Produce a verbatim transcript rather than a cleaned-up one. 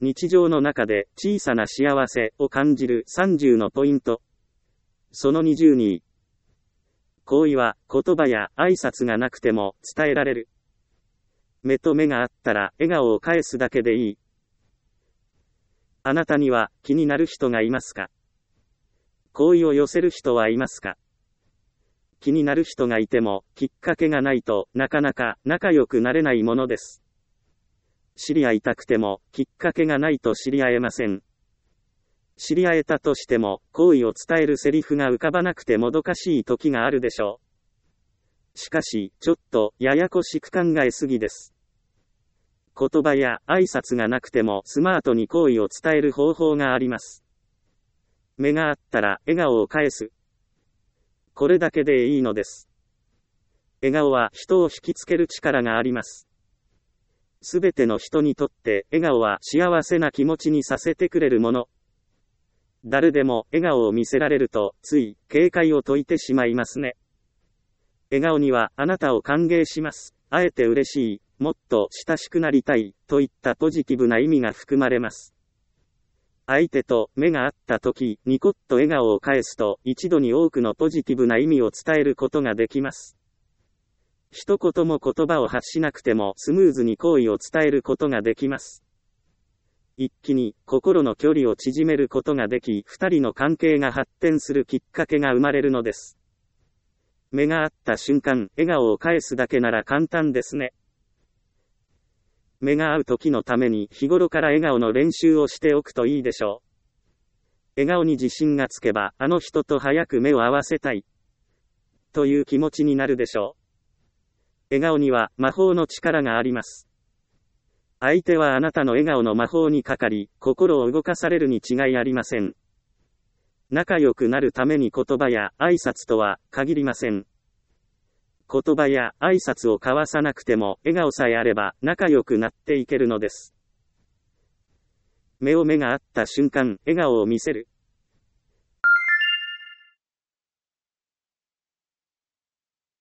日常の中で小さな幸せを感じるさんじゅうのポイント。そのにじゅうに。好意は言葉や挨拶がなくても伝えられる。目と目があったら笑顔を返すだけでいい。あなたには気になる人がいますか？好意を寄せる人はいますか？気になる人がいてもきっかけがないとなかなか仲良くなれないものです。知り合いたくてもきっかけがないと知り合えません。知り合えたとしても好意を伝えるセリフが浮かばなくてもどかしい時があるでしょう。しかし、ちょっとややこしく考えすぎです。言葉や挨拶がなくてもスマートに好意を伝える方法があります。目があったら笑顔を返す。これだけでいいのです。笑顔は人を引きつける力があります。すべての人にとって笑顔は幸せな気持ちにさせてくれるもの。誰でも笑顔を見せられるとつい警戒を解いてしまいますね。笑顔にはあなたを歓迎します。会えて嬉しい。もっと親しくなりたい。といったポジティブな意味が含まれます。相手と目が合った時、ニコッと笑顔を返すと一度に多くのポジティブな意味を伝えることができます。一言も言葉を発しなくてもスムーズに好意を伝えることができます。一気に心の距離を縮めることができ、二人の関係が発展するきっかけが生まれるのです。目が合った瞬間、笑顔を返すだけなら簡単ですね。目が合う時のために日頃から笑顔の練習をしておくといいでしょう。笑顔に自信がつけば、あの人と早く目を合わせたい。という気持ちになるでしょう。笑顔には魔法の力があります。相手はあなたの笑顔の魔法にかかり、心を動かされるに違いありません。仲良くなるために言葉や挨拶とは限りません。言葉や挨拶を交わさなくても笑顔さえあれば仲良くなっていけるのです。目を目が合った瞬間、笑顔を見せる。